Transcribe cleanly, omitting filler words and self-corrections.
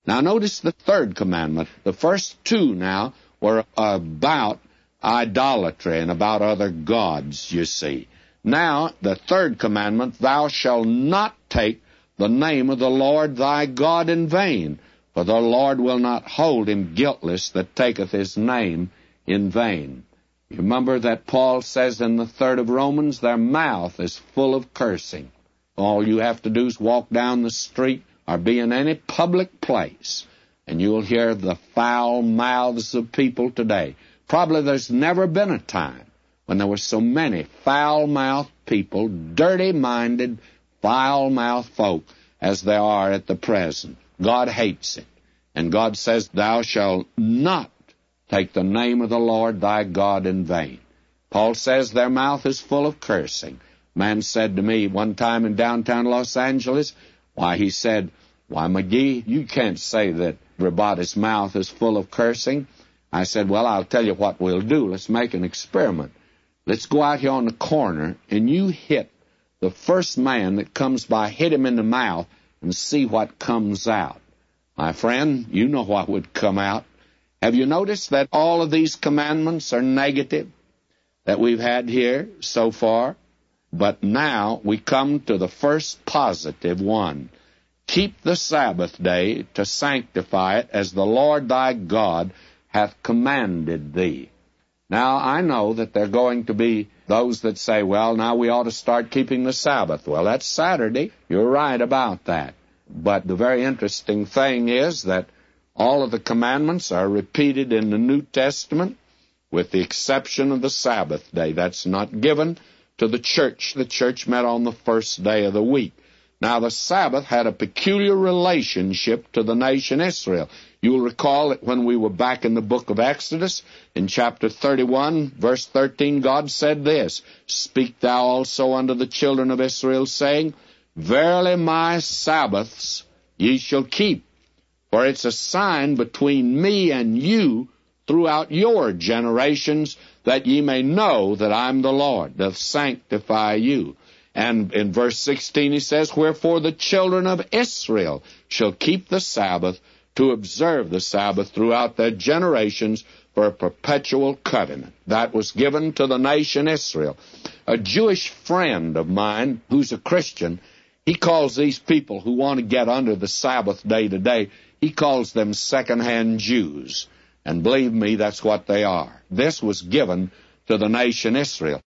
Now notice the third commandment. The first two now were about idolatry and about other gods, you see. Now, the third commandment, thou shalt not take the name of the Lord thy God in vain, for the Lord will not hold him guiltless that taketh his name in vain. You remember that Paul says in the 3rd of Romans, their mouth is full of cursing. All you have to do is walk down the street or be in any public place, and you'll hear the foul mouths of people today. Probably there's never been a time when there were so many foul-mouthed people, dirty-minded, foul-mouthed folk as there are at the present. God hates it. And God says, thou shalt not take the name of the Lord thy God in vain. Paul says their mouth is full of cursing. A man said to me one time in downtown Los Angeles, he said, McGee, you can't say that everybody's mouth is full of cursing. I said, well, I'll tell you what we'll do. Let's make an experiment. Let's go out here on the corner, and you hit the first man that comes by, hit him in the mouth, and see what comes out. My friend, you know what would come out. Have you noticed that all of these commandments are negative that we've had here so far? But now we come to the first positive one. Keep the Sabbath day to sanctify it as the Lord thy God hath commanded thee. Now, I know that there are going to be those that say, well, now we ought to start keeping the Sabbath. Well, that's Saturday. You're right about that. But the very interesting thing is that all of the commandments are repeated in the New Testament with the exception of the Sabbath day. That's not given to the church. The church met on the first day of the week. Now, the Sabbath had a peculiar relationship to the nation Israel. You'll recall that when we were back in the book of Exodus, in chapter 31, verse 13, God said this, speak thou also unto the children of Israel, saying, verily my Sabbaths ye shall keep, for it's a sign between me and you throughout your generations, that ye may know that I'm the Lord, doth sanctify you. And in verse 16 he says, wherefore the children of Israel shall keep the Sabbath, to observe the Sabbath throughout their generations for a perpetual covenant. That was given to the nation Israel. A Jewish friend of mine who's a Christian, he calls these people who want to get under the Sabbath day today, he calls them second-hand Jews. And believe me, that's what they are. This was given to the nation Israel.